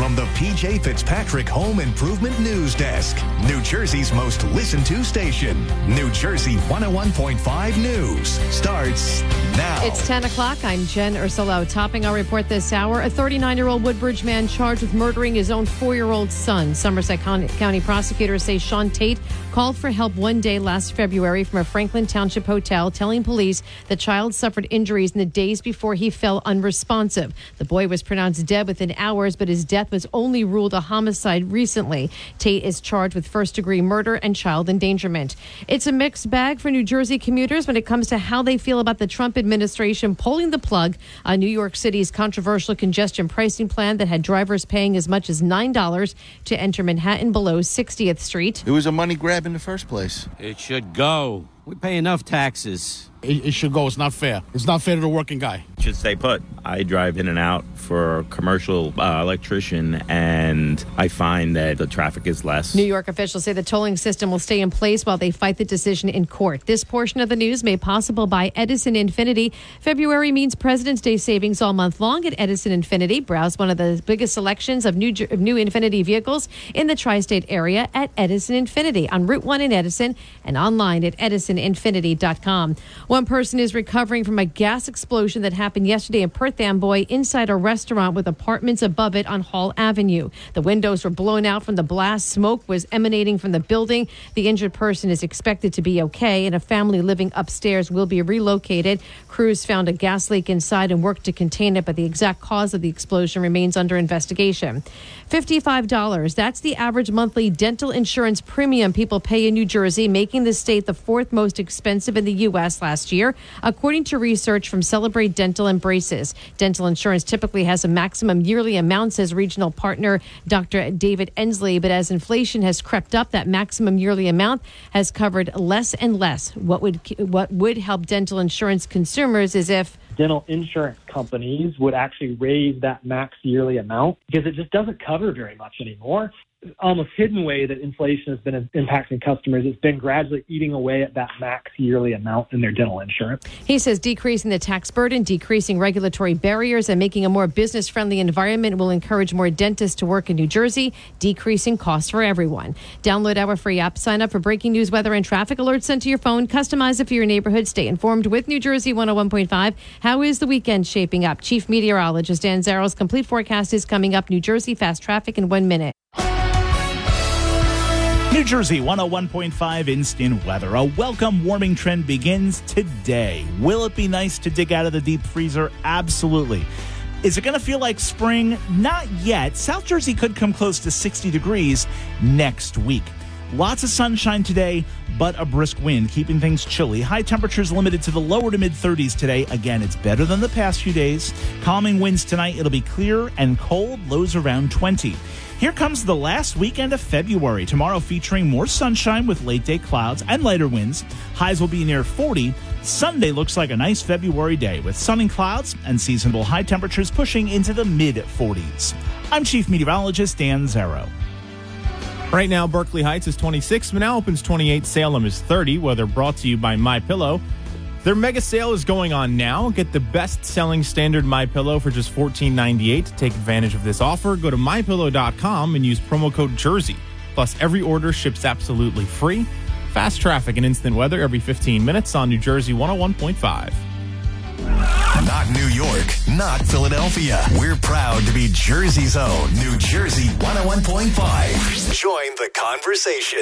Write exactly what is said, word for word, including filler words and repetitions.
from the P J Fitzpatrick Home Improvement News Desk, New Jersey's most listened to station. New Jersey one oh one point five News starts now. It's ten o'clock. I'm Jen Ursulo. Topping our report this hour, a thirty-nine-year-old Woodbridge man charged with murdering his own four-year-old son. Somerset County prosecutors say Sean Tate called for help one day last February from a Franklin Township hotel, telling police the child suffered injuries in the days before he fell unresponsive. The boy was pronounced dead within hours, but his death was only ruled a homicide recently. Tate is charged with first-degree murder and child endangerment. It's a mixed bag for New Jersey commuters when it comes to how they feel about the Trump administration pulling the plug on New York City's controversial congestion pricing plan that had drivers paying as much as nine dollars to enter Manhattan below sixtieth Street. It was a money grab in the first place. It should go. We pay enough taxes. It, it should go. It's not fair. It's not fair to the working guy. It should stay put. I drive in and out for a commercial uh, electrician, and I find that the traffic is less. New York officials say the tolling system will stay in place while they fight the decision in court. This portion of the news made possible by Edison Infinity. February means President's Day savings all month long at Edison Infinity. Browse one of the biggest selections of new, of new Infinity vehicles in the tri-state area at Edison Infinity on Route one in Edison and online at edison infinity dot com. One person is recovering from a gas explosion that happened yesterday in Perth Amboy inside a restaurant with apartments above it on Hall Avenue. The windows were blown out from the blast. Smoke was emanating from the building. The injured person is expected to be okay, and a family living upstairs will be relocated. Crews found a gas leak inside and worked to contain it, but the exact cause of the explosion remains under investigation. fifty-five dollars. That's the average monthly dental insurance premium people pay in New Jersey, making the state the fourth most expensive in the U S last year, according to research from Celebrate Dental and Braces. Dental insurance typically has a maximum yearly amount, says regional partner Doctor David Ensley, but as inflation has crept up, that maximum yearly amount has covered less and less. What would what would help dental insurance consumers is if dental insurance companies would actually raise that max yearly amount, because it just doesn't cover very much anymore. Almost hidden way that inflation has been impacting customers. It's been gradually eating away at that max yearly amount in their dental insurance. He says decreasing the tax burden, decreasing regulatory barriers, and making a more business-friendly environment will encourage more dentists to work in New Jersey, decreasing costs for everyone. Download our free app, sign up for breaking news, weather, and traffic alerts sent to your phone. Customize it for your neighborhood. Stay informed with New Jersey one oh one point five. How is the weekend shaping up? Chief Meteorologist Dan Zarrow's complete forecast is coming up. New Jersey fast traffic in one minute. New Jersey one oh one point five instant weather. A welcome warming trend begins today. Will it be nice to dig out of the deep freezer? Absolutely. Is it going to feel like spring? Not yet. South Jersey could come close to sixty degrees next week. Lots of sunshine today, but a brisk wind, keeping things chilly. High temperatures limited to the lower to mid-thirties today. Again, it's better than the past few days. Calming winds tonight. It'll be clear and cold, lows around twenty. Here comes the last weekend of February. Tomorrow featuring more sunshine with late-day clouds and lighter winds. Highs will be near forty. Sunday looks like a nice February day with sun and clouds and seasonable high temperatures pushing into the mid-forties. I'm Chief Meteorologist Dan Zarrow. Right now, Berkeley Heights is twenty-six, Manalapan's twenty-eight, Salem is thirty. Weather brought to you by MyPillow. Their mega sale is going on now. Get the best-selling standard MyPillow for just fourteen ninety-eight. To take advantage of this offer, go to my pillow dot com and use promo code Jersey. Plus, every order ships absolutely free. Fast traffic and instant weather every fifteen minutes on New Jersey one oh one point five. Not New York, not Philadelphia. We're proud to be Jersey's own New Jersey one oh one point five. Join the conversation.